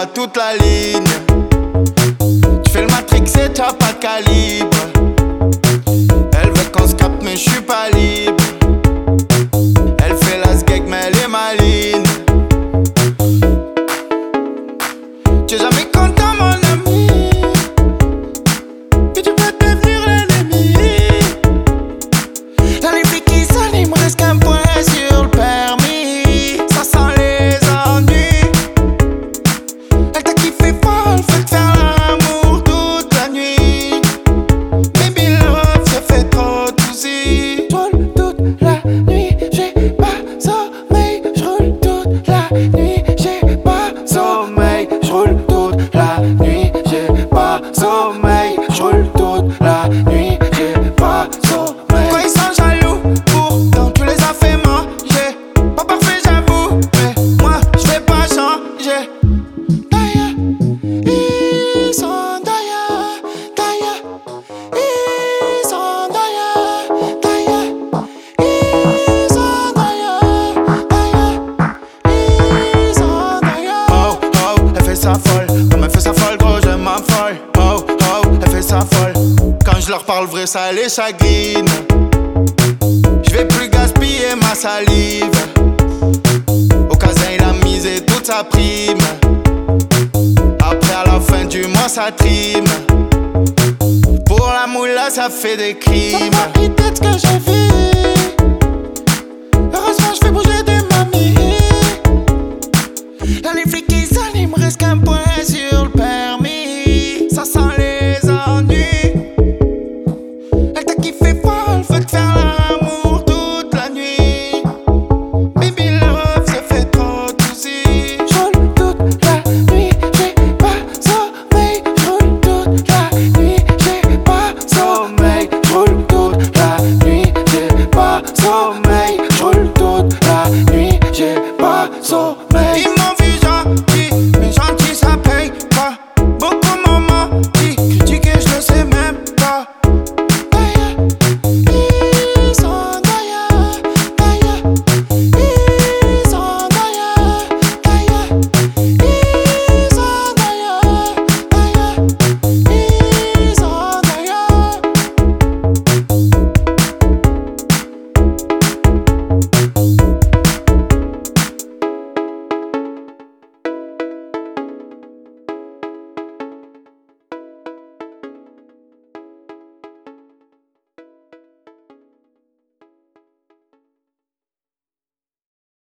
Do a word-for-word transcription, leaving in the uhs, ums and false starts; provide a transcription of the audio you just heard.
pas toute la ligne. Tu fais le matrix et t'as pas de calibre. Elle veut qu'on se capte mais je suis pas libre. Elle fait la sgeg mais elle est maligne. Tu es jamais content mon ami, que tu peux devenir l'ennemi. J'en ai fait qui sonne, il me reste qu'un point sur le permis. Ça sent les ennuis. Elle t'a kiffé fort, elle fait te faire l'amour toute la nuit. Baby love, ça fait trop de soucis. J'roule toute la nuit, j'ai pas sommeil. J'roule toute la nuit, j'ai pas sommeil. J'roule toute la nuit, j'ai pas sommeil. J'roule toute la nuit, j'ai pas sommeil. Quoi ils sont jaloux, pourtant tu les as fait manger. Pas parfait j'avoue, mais moi j'vais pas changer. D'ailleurs, ils sont d'ailleurs, d'ailleurs. Ils sont d'ailleurs, d'ailleurs. Ils sont d'ailleurs, d'ailleurs. Ils sont d'ailleurs. Oh, oh, elle fait ça folle. Comme elle fait ça folle, gros, je m'affole. Oh, oh, elle fait ça folle. Quand je leur parle vrai, ça les chagrine. Je vais plus gaspiller ma salive. Au casin, il a misé toute sa prime. Après, à la fin du mois, ça trime. Pour la moula, ça fait des crimes. Ça m'a pris tête ce que j'ai vu. Heureusement, je fais bouger